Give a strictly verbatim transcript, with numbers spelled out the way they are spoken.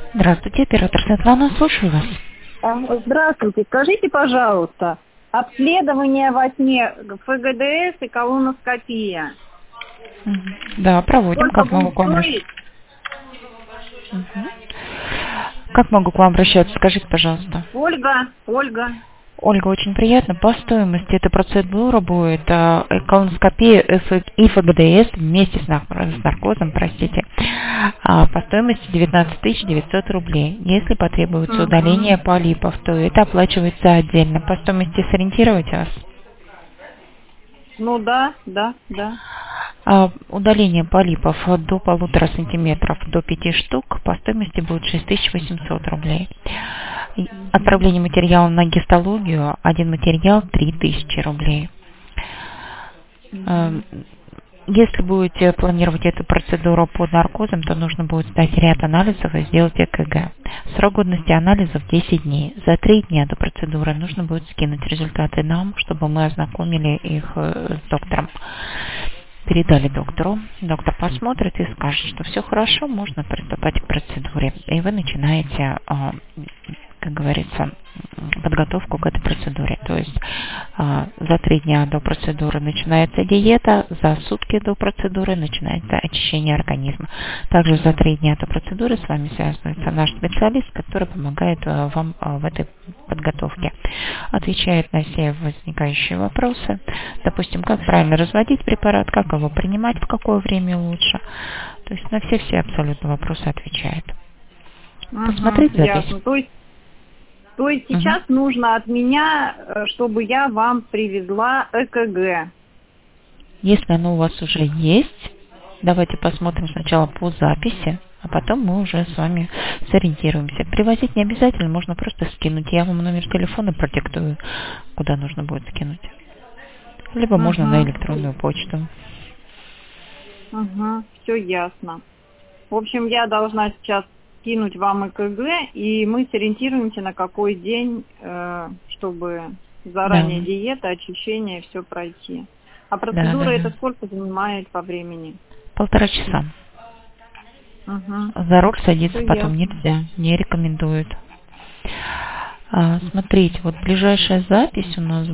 Здравствуйте, оператор Светлана, слушаю вас. А, Здравствуйте. Скажите, пожалуйста, обследование во сне ФГДС и колоноскопия. Мгм. Да, проводим. Сколько Как могу будет к вам обращаться? стоить? Как могу к вам обращаться? Скажите, пожалуйста. Ольга, Ольга. Ольга, очень приятно. По стоимости эта процедура будет а, э, колоноскопия и ФГДС вместе с нар- с наркозом, простите, а, по стоимости девятнадцать тысяч девятьсот рублей. Если потребуется Угу. удаление полипов, то это оплачивается отдельно. По стоимости сориентировать вас? Ну да, да, да. А, удаление полипов до полутора сантиметров до пяти штук по стоимости будет шесть тысяч восемьсот рублей. И Угу. отправление материала на гистологию, один материал три тысячи рублей. А, Угу. Если будете планировать эту процедуру под наркозом, то нужно будет сдать ряд анализов и сделать ЭКГ. Срок годности анализов десять дней. За три дня до процедуры нужно будет скинуть результаты нам, чтобы мы ознакомили их э, с доктором. Передали доктору. Доктор посмотрит и скажет, что все хорошо, можно приступать к процедуре. И вы начинаете, а, как говорится, подготовку к этой процедуре. То есть а, за три дня до процедуры начинается диета, за сутки до процедуры начинается очищение организма. Также за три дня до процедуры с вами связывается наш специалист, который помогает а, вам а, в этой подготовке. Отвечает на все возникающие вопросы. Допустим, как правильно разводить препарат, как его принимать, в какое время лучше. То есть на все-все абсолютно вопросы отвечает. Посмотреть Угу. запись. Ясно. То есть, то есть Мгм. сейчас нужно от меня, э, чтобы я вам привезла ЭКГ. Если оно у вас уже есть, давайте посмотрим сначала по записи, а потом мы уже с вами сориентируемся. Привозить не обязательно, можно просто скинуть. Я вам номер телефона продиктую, куда нужно будет скинуть. Либо можно на электронную Угу. почту. Угу. Все ясно. В общем, я должна сейчас скинуть вам ЭКГ, и мы сориентируемся, на какой день, э, чтобы Да, заранее диета, очищение, все пройти. А да, процедура да, это да. сколько занимает по времени? Полтора часа. Угу. За руль садиться Все потом ясно. нельзя, не рекомендуют. А, смотрите, вот ближайшая запись у нас